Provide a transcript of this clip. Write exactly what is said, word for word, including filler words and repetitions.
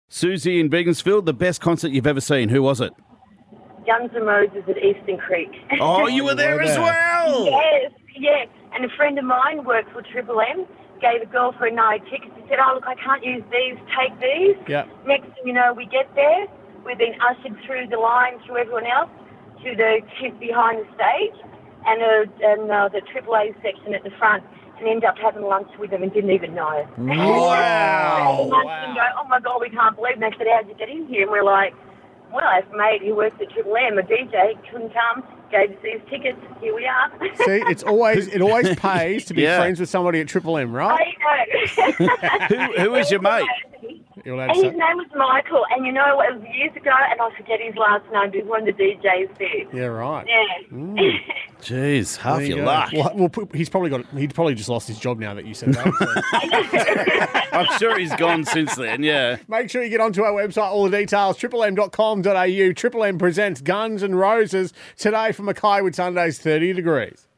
Susie in Beaconsfield, the best concert you've ever seen. Who was it? Guns N' Roses at Eastern Creek. Oh, you were there as well. Yes, yes. And a friend of mine worked for Triple M, gave a girlfriend nine tickets. He said, oh, look, I can't use these, take these. Yeah. Next thing you know, we get there. We've been ushered through the line, through everyone else, to the kid behind the stage, and, uh, and uh, the Triple A section at the front, and ended up having lunch with them and didn't even know. Wow. wow. And go, oh, my God, we can't believe it. And they said, how'd you get in here? And we're like, well, our mate who works at Triple M, a D J, couldn't come, gave us these tickets. Here we are. See, it's always it always pays to be Yeah. friends with somebody at Triple M, right? I know. Who, who was your mate? You're allowed And to his say- name was Michael, and you know, it was years ago, and I forget his last name, but he was one of the D Js there. Yeah, right. Yeah. Jeez, half There you your go. luck. Well, well, put- he's probably got. He'd probably just lost his job now that you said that. so. I'm sure he's gone since then, yeah. Make sure you get onto our website, all the details, triple m dot com dot a u. Triple M presents Guns N' Roses today from Mackay with Sundays thirty degrees.